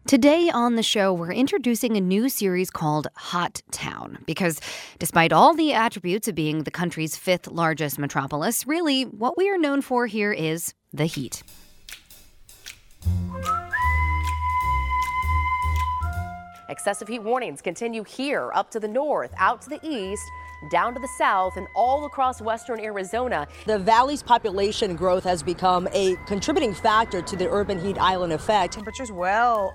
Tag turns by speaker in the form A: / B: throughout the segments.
A: Today on the show, we're introducing a new series called Hot Town because despite all the attributes of being the country's fifth largest metropolis, really what we are known for here is the heat.
B: Excessive heat warnings continue here, up to the north, out to the east, down to the south, and all across western Arizona.
C: The valley's population growth has become a contributing factor to the urban heat island effect.
D: Temperatures well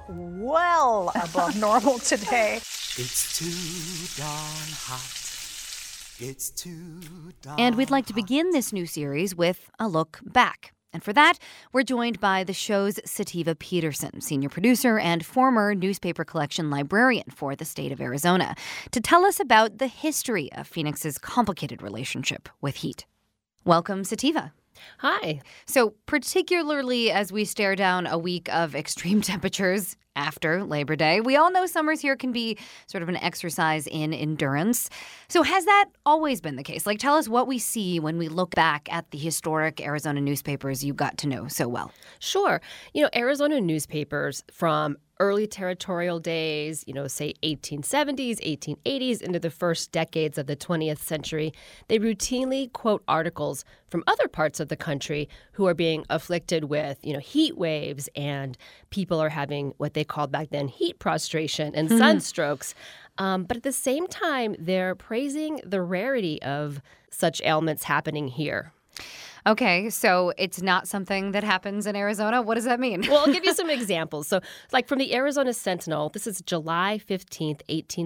D: above normal today.
E: It's too darn hot. It's too darn
A: And we'd like to begin this new series with a look back. And for that, we're joined by the show's Sativa Peterson, senior producer and former newspaper collection librarian for the state of Arizona, to tell us about the history of Phoenix's complicated relationship with heat. Welcome, Sativa.
B: Hi.
A: So particularly as we stare down a week of extreme temperatures after Labor Day, we all know summers here can be sort of an exercise in endurance. So has that always been the case? Tell us what we see when we look back at the historic Arizona newspapers you got to know so well.
F: Sure. Arizona newspapers from early territorial days, say 1870s, 1880s, into the first decades of the 20th century, they routinely quote articles from other parts of the country who are being afflicted with, heat waves, and people are having what they called back then heat prostration and sunstrokes. But at the same time, they're praising the rarity of such ailments happening here.
A: Okay, so it's not something that happens in Arizona? What does that mean?
F: Well, I'll give you some examples. So, from the Arizona Sentinel, this is July 15th,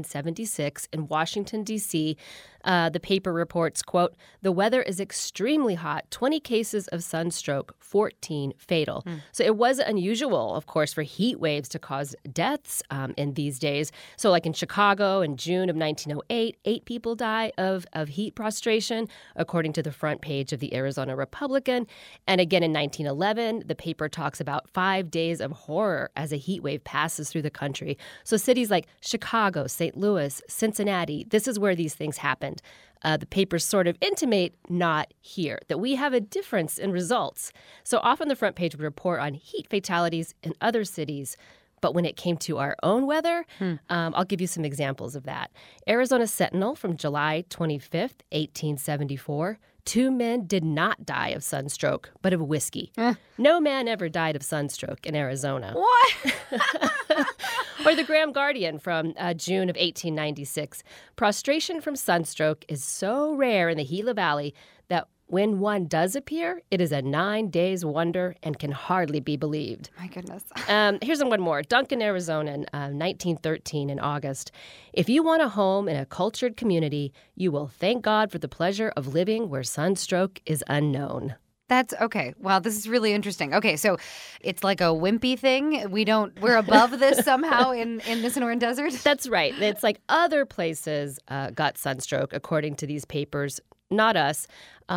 F: 1876, in Washington, D.C., the paper reports, quote, "The weather is extremely hot, 20 cases of sunstroke, 14 fatal." So it was unusual, of course, for heat waves to cause deaths in these days. So in Chicago in June of 1908, 8 people die of heat prostration, according to the front page of the Arizona Republican. And again in 1911, the paper talks about 5 days of horror as a heat wave passes through the country. So cities like Chicago, St. Louis, Cincinnati, this is where these things happened. The papers sort of intimate not here, that we have a difference in results. So often the front page would report on heat fatalities in other cities. But when it came to our own weather, I'll give you some examples of that. Arizona Sentinel from July 25th, 1874. 2 men did not die of sunstroke, but of whiskey. No man ever died of sunstroke in Arizona.
A: What?
F: Or the Graham Guardian from June of 1896. Prostration from sunstroke is so rare in the Gila Valley that when one does appear, it is a 9 days wonder and can hardly be believed.
A: My goodness.
F: Here's one more. Duncan, Arizona, in 1913 in August. "If you want a home in a cultured community, you will thank God for the pleasure of living where sunstroke is unknown."
A: That's okay. Wow, this is really interesting. Okay, so it's like a wimpy thing. We're above this somehow in the Sonoran Desert?
F: That's right. It's like other places got sunstroke, according to these papers, not us.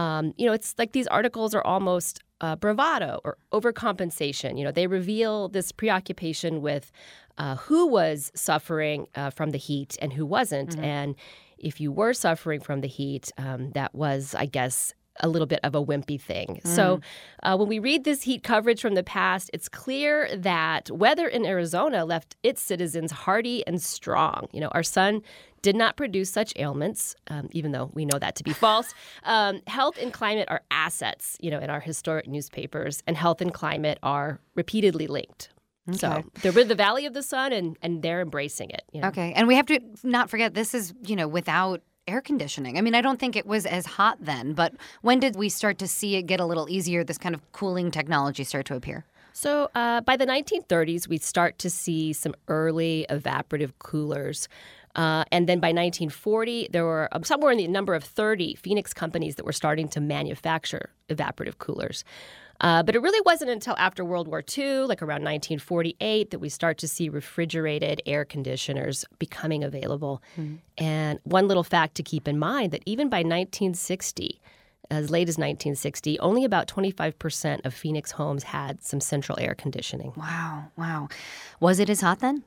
F: It's like these articles are almost bravado or overcompensation. They reveal this preoccupation with who was suffering from the heat and who wasn't. And if you were suffering from the heat, that was, I guess, a little bit of a wimpy thing. So when we read this heat coverage from the past, it's clear that weather in Arizona left its citizens hardy and strong. Our sun did not produce such ailments, even though we know that to be false. Health and climate are assets, in our historic newspapers, and health and climate are repeatedly linked. Okay. So they're with the Valley of the Sun, and they're embracing it.
A: Okay, and we have to not forget this is, without air conditioning. I mean, I don't think it was as hot then, but when did we start to see it get a little easier, this kind of cooling technology start to appear?
F: So by the 1930s, we start to see some early evaporative coolers. And then by 1940, there were somewhere in the number of 30 Phoenix companies that were starting to manufacture evaporative coolers. But it really wasn't until after World War II, like around 1948, that we start to see refrigerated air conditioners becoming available. And one little fact to keep in mind, that even by 1960, as late as 1960, only about 25% of Phoenix homes had some central air conditioning.
A: Wow. Was it as hot then?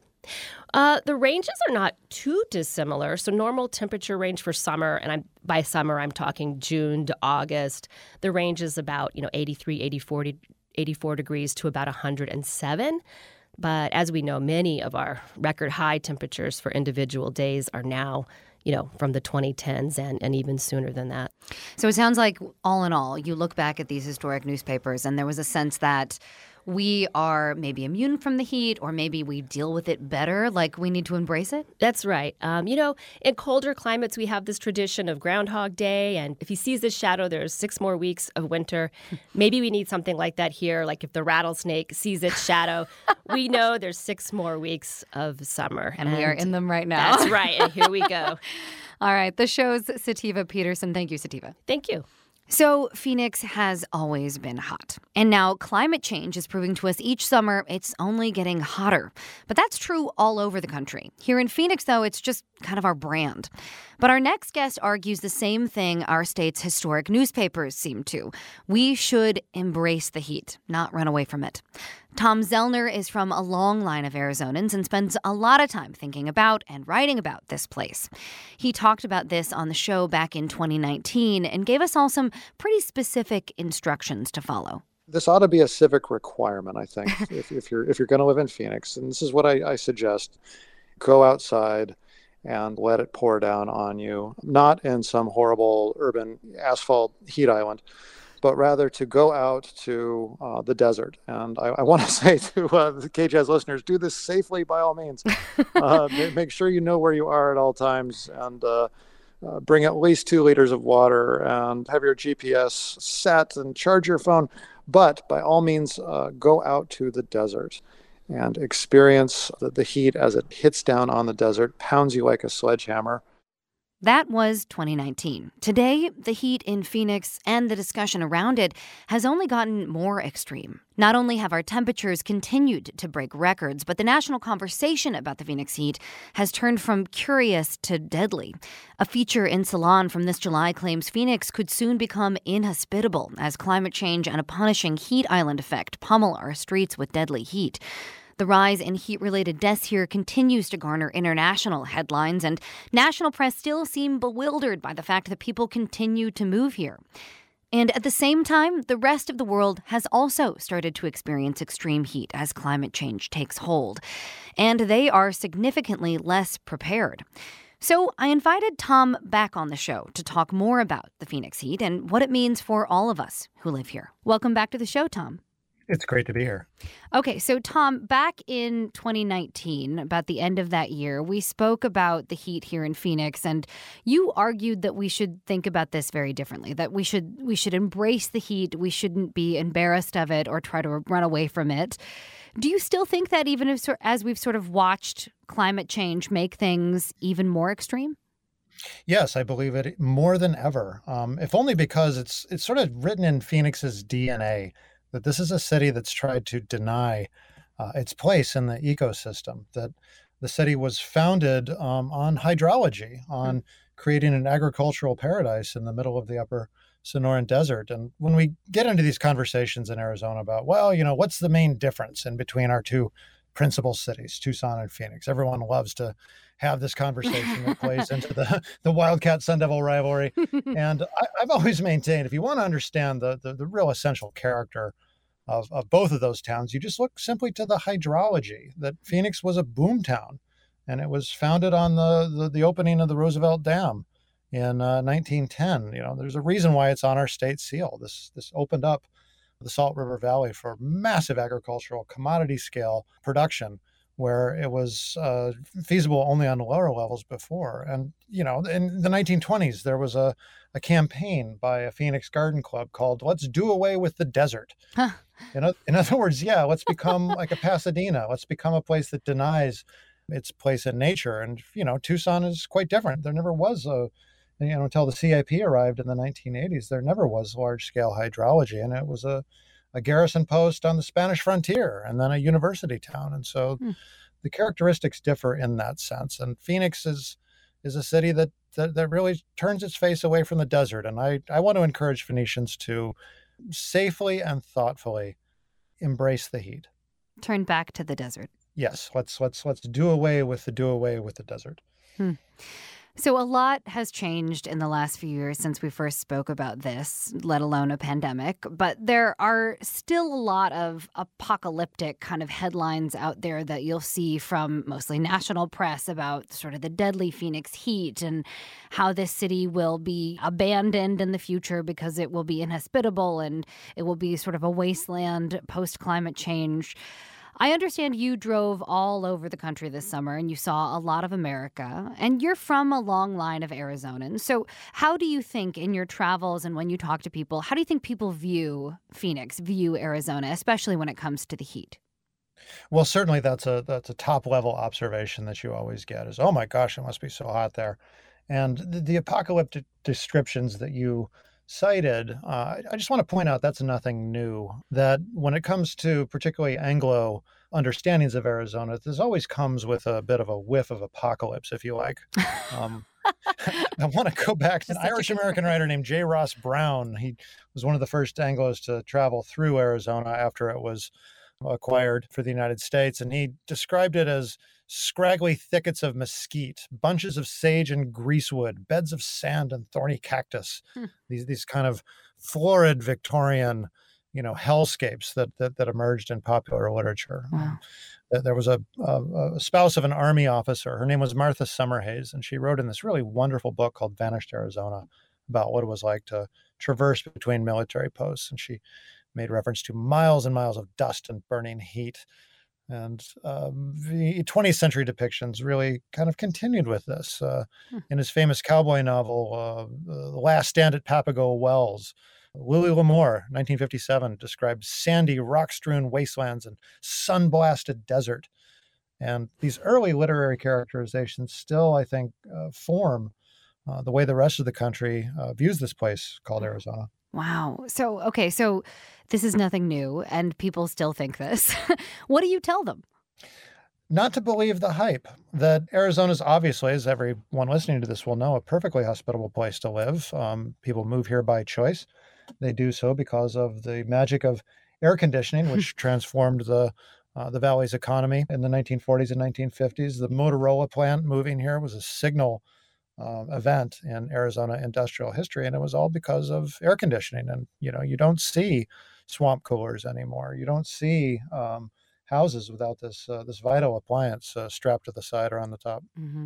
F: The ranges are not too dissimilar. So normal temperature range for summer, and by summer I'm talking June to August, the range is about 83, 84 degrees to about 107. But as we know, many of our record high temperatures for individual days are now, from the 2010s and even sooner than that.
A: So it sounds like, all in all, you look back at these historic newspapers and there was a sense that we are maybe immune from the heat, or maybe we deal with it better, like we need to embrace it?
F: That's right. In colder climates, we have this tradition of Groundhog Day, and if he sees this shadow, there's 6 more weeks of winter. Maybe we need something like that here, like if the rattlesnake sees its shadow, we know there's 6 more weeks of summer.
A: And we are in them right now.
F: That's right, and here we go.
A: All right, the show's Sativa Peterson. Thank you, Sativa.
F: Thank you.
A: So Phoenix has always been hot. And now climate change is proving to us each summer it's only getting hotter. But that's true all over the country. Here in Phoenix, though, it's just kind of our brand. But our next guest argues the same thing our state's historic newspapers seem to. We should embrace the heat, not run away from it. Tom Zellner is from a long line of Arizonans and spends a lot of time thinking about and writing about this place. He talked about this on the show back in 2019 and gave us all some pretty specific instructions to follow.
G: This ought to be a civic requirement, I think, if you're going to live in Phoenix. And this is what I suggest. Go outside and let it pour down on you, not in some horrible urban asphalt heat island, but rather to go out to the desert. And I want to say to the KJAZ listeners, do this safely by all means. Make sure you know where you are at all times, and bring at least 2 liters of water, and have your GPS set and charge your phone. But by all means, go out to the desert and experience the heat as it hits down on the desert, pounds you like a sledgehammer.
A: That was 2019. Today, the heat in Phoenix and the discussion around it has only gotten more extreme. Not only have our temperatures continued to break records, but the national conversation about the Phoenix heat has turned from curious to deadly. A feature in Salon from this July claims Phoenix could soon become inhospitable as climate change and a punishing heat island effect pummel our streets with deadly heat. The rise in heat-related deaths here continues to garner international headlines, and national press still seem bewildered by the fact that people continue to move here. And at the same time, the rest of the world has also started to experience extreme heat as climate change takes hold, and they are significantly less prepared. So I invited Tom back on the show to talk more about the Phoenix heat and what it means for all of us who live here. Welcome back to the show, Tom.
H: It's great to be here.
A: Okay, so Tom, back in 2019, about the end of that year, we spoke about the heat here in Phoenix, and you argued that we should think about this very differently, that we should embrace the heat, we shouldn't be embarrassed of it or try to run away from it. Do you still think that, even as we've sort of watched climate change make things even more extreme?
H: Yes, I believe it more than ever, if only because it's sort of written in Phoenix's DNA that this is a city that's tried to deny its place in the ecosystem, that the city was founded on hydrology, on creating an agricultural paradise in the middle of the upper Sonoran Desert. And when we get into these conversations in Arizona about, what's the main difference in between our two principal cities, Tucson and Phoenix? Everyone loves to have this conversation that plays into the Wildcat Sun Devil rivalry. And I've always maintained, if you want to understand the real essential character of both of those towns, you just look simply to the hydrology, that Phoenix was a boom town, and it was founded on the opening of the Roosevelt Dam in 1910. There's a reason why it's on our state seal. This opened up the Salt River Valley for massive agricultural commodity scale production, where it was feasible only on lower levels before. And, in the 1920s, there was a campaign by a Phoenix Garden Club called Let's Do Away with the Desert. Huh. In other words, let's become like a Pasadena. Let's become a place that denies its place in nature. And, Tucson is quite different. There never was until the CIP arrived in the 1980s, there never was large-scale hydrology. And it was a garrison post on the Spanish frontier and then a university town. And so the characteristics differ in that sense. And Phoenix is a city that really turns its face away from the desert. And I want to encourage Phoenicians to safely and thoughtfully embrace the heat.
A: Turn back to the desert.
H: Yes, let's do away with the desert.
A: So, a lot has changed in the last few years since we first spoke about this, let alone a pandemic. But there are still a lot of apocalyptic kind of headlines out there that you'll see from mostly national press about sort of the deadly Phoenix heat and how this city will be abandoned in the future because it will be inhospitable and it will be sort of a wasteland post climate change. I understand you drove all over the country this summer and you saw a lot of America, and you're from a long line of Arizonans. So how do you think in your travels and when you talk to people, how do you think people view Phoenix, view Arizona, especially when it comes to the heat?
H: Well, certainly that's a top level observation that you always get is, oh my gosh, it must be so hot there. And the apocalyptic descriptions that you cited, I just want to point out that's nothing new. That when it comes to particularly Anglo understandings of Arizona, this always comes with a bit of a whiff of apocalypse, if you like. Um, I want to go back to an Irish American writer named J. Ross Brown. He was one of the first Anglos to travel through Arizona after it was acquired for the United States. And he described it as scraggly thickets of mesquite, bunches of sage and greasewood, beds of sand and thorny cactus, these kind of florid Victorian, hellscapes that emerged in popular literature.
A: Wow.
H: There was a spouse of an army officer. Her name was Martha Summerhays, and she wrote in this really wonderful book called Vanished Arizona about what it was like to traverse between military posts. And she made reference to miles and miles of dust and burning heat. And the 20th century depictions really kind of continued with this. In his famous cowboy novel, The Last Stand at Papago Wells, Louis L'Amour, 1957, described sandy, rock-strewn wastelands and sun-blasted desert. And these early literary characterizations still, I think, form the way the rest of the country views this place called Arizona.
A: Wow. So this is nothing new, and people still think this. What do you tell them?
H: Not to believe the hype that Arizona is obviously, as everyone listening to this will know, a perfectly hospitable place to live. People move here by choice. They do so because of the magic of air conditioning, which transformed the valley's economy in the 1940s and 1950s. The Motorola plant moving here was a signal event in Arizona industrial history, and it was all because of air conditioning. And you don't see swamp coolers anymore. You don't see houses without this vital appliance strapped to the side or on the top.
A: Mm-hmm.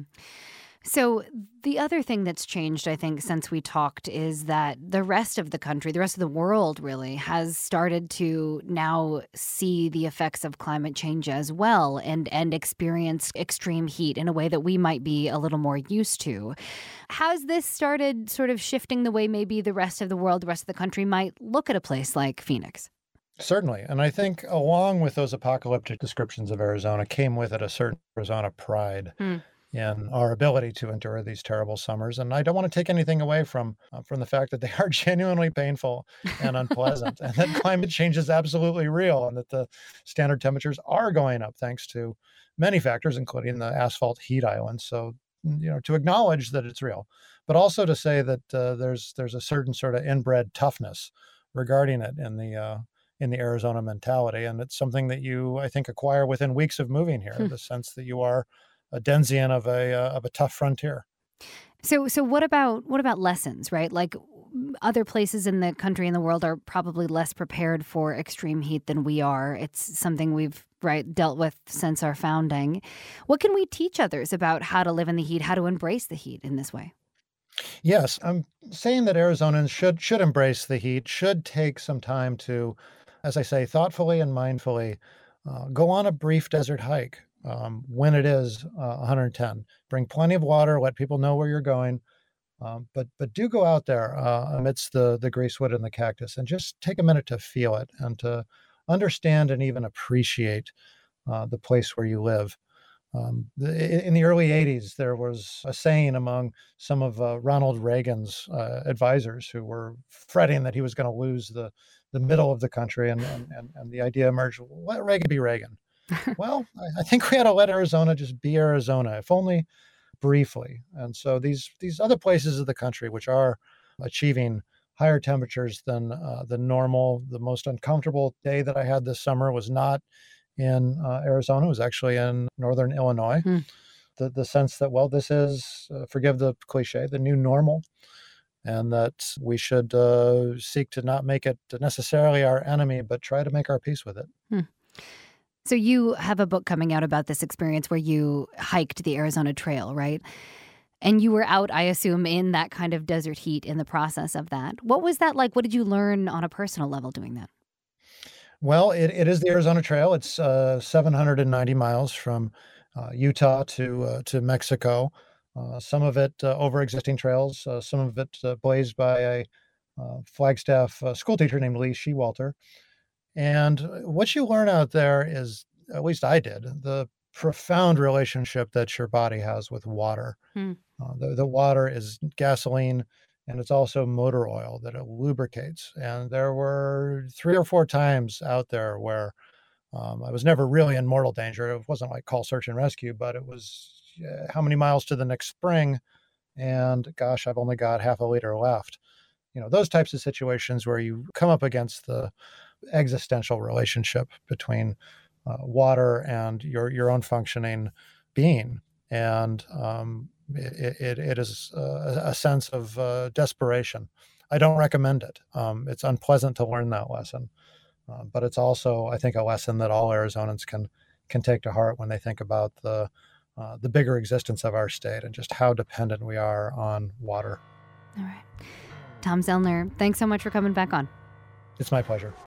A: So the other thing that's changed, I think, since we talked is that the rest of the country, the rest of the world really has started to now see the effects of climate change as well and experience extreme heat in a way that we might be a little more used to. Has this started sort of shifting the way maybe the rest of the world, the rest of the country might look at a place like Phoenix?
H: Certainly. And I think along with those apocalyptic descriptions of Arizona came with it a certain Arizona pride. In our ability to endure these terrible summers. And I don't want to take anything away from the fact that they are genuinely painful and unpleasant, and that climate change is absolutely real, and that the standard temperatures are going up thanks to many factors, including the asphalt heat islands. So, to acknowledge that it's real, but also to say that there's a certain sort of inbred toughness regarding it in the Arizona mentality. And it's something that you, I think, acquire within weeks of moving here, the sense that you are a denizen of a tough frontier.
A: So what about lessons, right? Like other places in the country and the world are probably less prepared for extreme heat than we are. It's something we've dealt with since our founding. What can we teach others about how to live in the heat, how to embrace the heat in this way?
H: Yes, I'm saying that Arizonans should embrace the heat, should take some time to, as I say, thoughtfully and mindfully go on a brief desert hike. When it is 110, bring plenty of water, let people know where you're going, but do go out there amidst the greasewood and the cactus and just take a minute to feel it and to understand and even appreciate the place where you live. In the early 80s, there was a saying among some of Ronald Reagan's advisors who were fretting that he was going to lose the middle of the country, and the idea emerged, let Reagan be Reagan. Well, I think we ought to let Arizona just be Arizona, if only briefly. And so these other places of the country, which are achieving higher temperatures than normal, the most uncomfortable day that I had this summer was not in Arizona. It was actually in northern Illinois. the sense that, well, this is, forgive the cliche, the new normal, and that we should seek to not make it necessarily our enemy, but try to make our peace with it.
A: Hmm. So you have a book coming out about this experience where you hiked the Arizona Trail, right? And you were out, I assume, in that kind of desert heat in the process of that. What was that like? What did you learn on a personal level doing that?
H: Well, it is the Arizona Trail. It's 790 miles from Utah to Mexico. Some of it over existing trails, some of it blazed by a Flagstaff school teacher named Lee Shewalter. And what you learn out there is, at least I did, the profound relationship that your body has with water.
A: Hmm.
H: The water is gasoline, and it's also motor oil that it lubricates. And there were 3 or 4 times out there where I was never really in mortal danger. It wasn't like call search and rescue, but it was how many miles to the next spring? And gosh, I've only got half a liter left. Those types of situations where you come up against the existential relationship between water and your own functioning being. And it is a sense of desperation. I don't recommend it. It's unpleasant to learn that lesson, but it's also, I think, a lesson that all Arizonans can take to heart when they think about the bigger existence of our state and just how dependent we are on water.
A: All right. Tom Zellner, thanks so much for coming back on.
H: It's my pleasure.